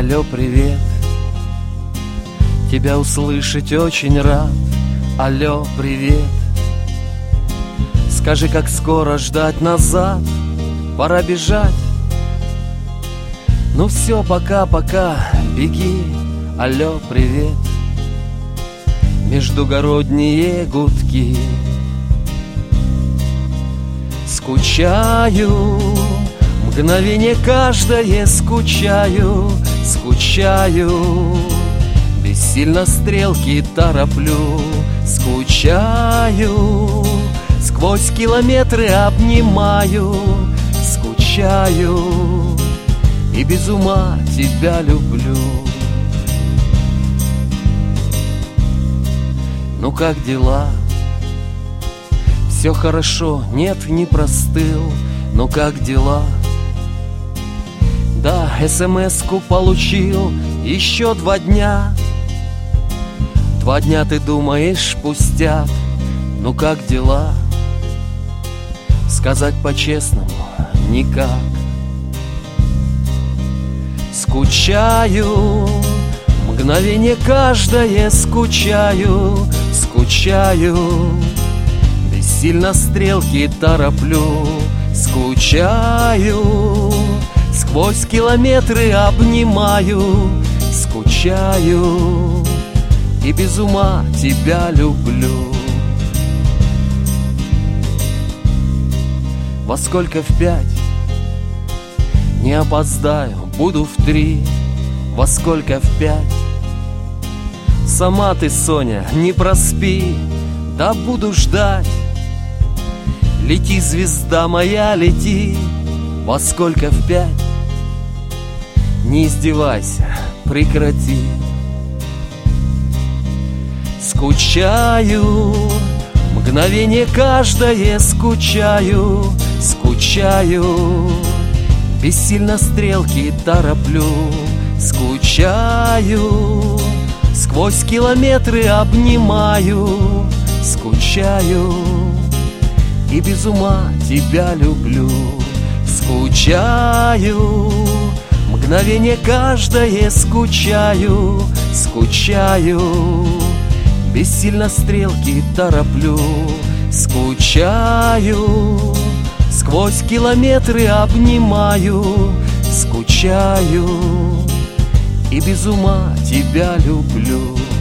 Алло, привет, тебя услышать очень рад. Алло, привет, скажи, как скоро ждать назад? Пора бежать. Ну все, пока-пока, беги. Алло, привет, междугородние гудки. Скучаю, мгновение каждое скучаю, скучаю, бессильно стрелки тороплю. Скучаю, сквозь километры обнимаю, скучаю и без ума тебя люблю. Ну как дела? Все хорошо, нет, не простыл. Ну как дела? Да, СМС-ку получил. Еще 2 дня. 2 дня ты думаешь пустяк. Ну как дела? Сказать по-честному никак. Скучаю, мгновение каждое скучаю, скучаю, бессильно стрелки тороплю. Скучаю, сквозь километры обнимаю, скучаю и без ума тебя люблю. Во сколько? В 5? Не опоздаю, буду в 3. Во сколько? В 5? Сама ты, Соня, не проспи, да буду ждать. Лети, звезда моя, лети. Во сколько? В 5? Не издевайся, прекрати. Скучаю, мгновение каждое скучаю, скучаю, бессильно стрелки тороплю. Скучаю, сквозь километры обнимаю, скучаю и без ума тебя люблю. Скучаю, мгновение каждое скучаю, скучаю, бессильно стрелки тороплю. Скучаю, сквозь километры обнимаю, скучаю и без ума тебя люблю.